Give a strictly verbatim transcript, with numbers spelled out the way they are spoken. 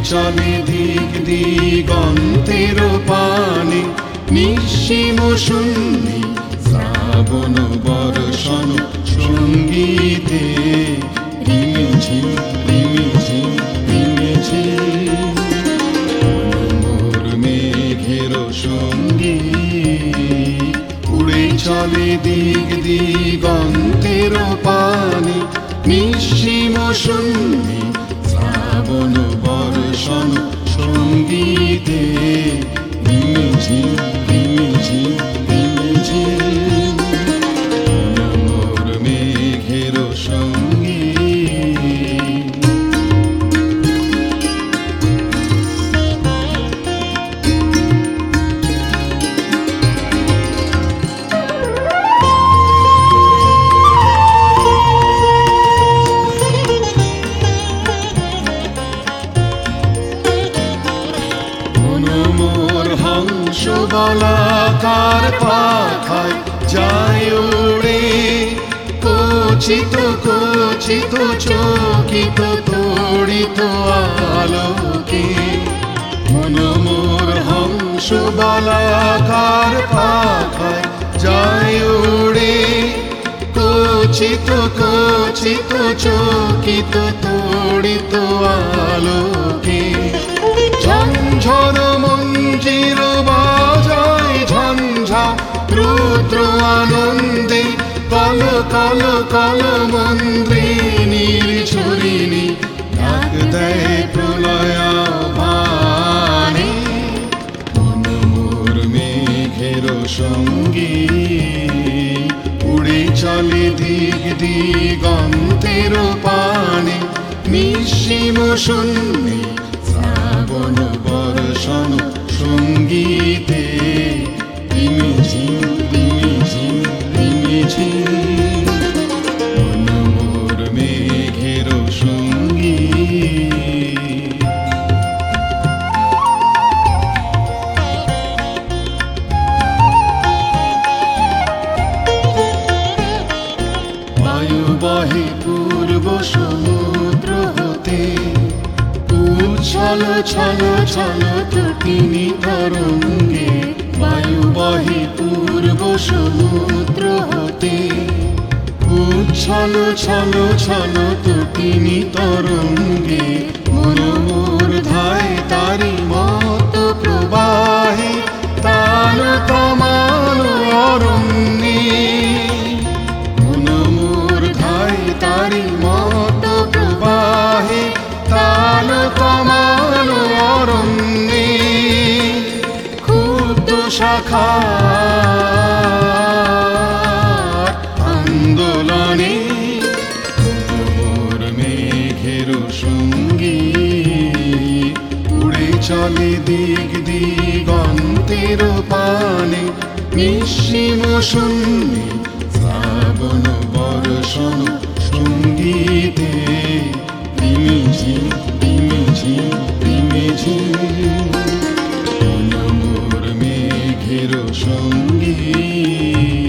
চলে দিক দিগন্তের পানে, নিঃসীম শূন্যে শ্রাবণ বর্ষণ সঙ্গীতে। রিমিঝিম রিমিঝিম রিমিঝিম মোর মেঘের সঙ্গী, উড়ে চলে দিক দিগন্তের পানে, নিঃসীম শূন্যে শ্রাবণ বর্ষণ সঙ্গীতে। রিমিঝিম রিমিঝিম রিমিঝিম মোর মেঘের সঙ্গী। বলাকার পাখায় যায় উড়ে, কচিত কচিত চকিত তড়িত আলোকে। মন মোর হংস বলাকার পাখায় যায় উড়ে, কচিত কচিত চকিত তড়িত আলোকে। ঝঞ্ঝন মঞ্জির বাজায় ঝঞ্ঝা রুদ্র আনন্দে, কল কল কল মন্দ্রিনীর ঝরিণী ডাক দেয় প্রলয়াভানে। মন মোর মেঘের সঙ্গী, উড়ে চলে দিক দিগন্তের পানে, নিঃসীম শূন্যে শ্রাবণ বর্ষণ সঙ্গীতে। রিমিঝিম রিমিঝিম রিমিঝিম মন মোর মেঘের সঙ্গী। বায়ু বহে পূর্ব সমুদ্র হতে, ছল ছল ছল ত্রুটিনি তরঙ্গে। বায়ু বহে পূর্ব সমুদ্র হতে, উচ্ছল ছল ছল ত্রুটিনি তরঙ্গে। মন মোর ধায় তারি মত প্রবাহে, তাল তমাল অরণ্যে। মন মোর ধায় তারি মত প্রবাহে, তাল তমাল অরণ্যে। ক্ষুব্ধ শাখার আন্দোলনে, মোর মেঘের সঙ্গী, উড়ে চলে দিক দিগন্তের পানে, নিঃসীম শূন্যে শ্রাবণ বর্ষণ সঙ্গীতে। রিমিঝিম রিমিঝিম রিমিঝিম মোর মেঘের সঙ্গী।